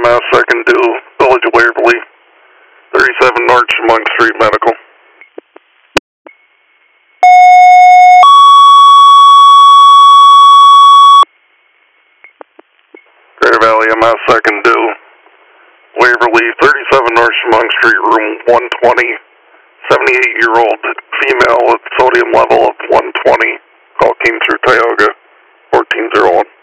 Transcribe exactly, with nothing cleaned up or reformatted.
M S, I can do Village of Waverly, thirty-seven North Chemung Street Medical. Greater Valley M S, I can do Waverly, thirty-seven North Chemung Street, room one twenty, seventy-eight-year-old female with sodium level of one twenty. Call came through Tioga, fourteen oh one.